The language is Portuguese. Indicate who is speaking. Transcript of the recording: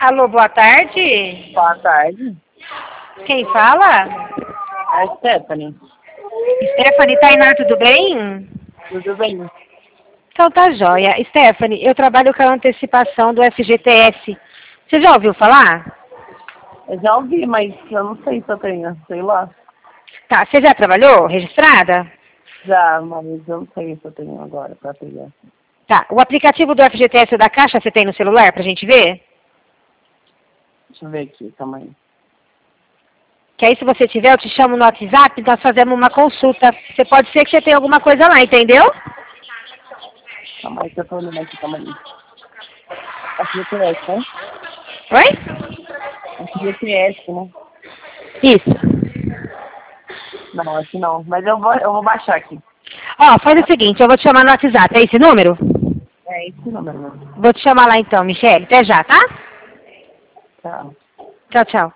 Speaker 1: Alô, boa tarde.
Speaker 2: Boa tarde.
Speaker 1: Quem fala?
Speaker 2: É a Stephanie.
Speaker 1: Stephanie, Tainá, tudo bem?
Speaker 2: Tudo bem?
Speaker 1: Então tá jóia. Stephanie, eu trabalho com a antecipação do FGTS. Você já ouviu falar?
Speaker 2: Eu já ouvi, mas eu não sei se eu tenho, sei lá.
Speaker 1: Tá, você já trabalhou registrada?
Speaker 2: Já, mas eu não sei se eu tenho agora pra pegar.
Speaker 1: Tá, o aplicativo do FGTS da Caixa você tem no celular pra gente ver?
Speaker 2: Deixa eu ver aqui, calma aí.
Speaker 1: Que aí se você tiver, eu te chamo no WhatsApp, nós fazemos uma consulta. Você pode ser que você tenha alguma coisa lá, entendeu?
Speaker 2: Calma aí que eu tô olhando aqui, calma aí. FGTS, né?
Speaker 1: Oi?
Speaker 2: FGTS, né?
Speaker 1: Isso.
Speaker 2: Não, acho que não. Mas eu vou baixar aqui.
Speaker 1: Ó, faz o seguinte, eu vou te chamar no WhatsApp, é esse número?
Speaker 2: É esse número mesmo.
Speaker 1: Vou te chamar lá então, Michele. Até já, tá?
Speaker 2: Tá.
Speaker 1: Tchau, tchau.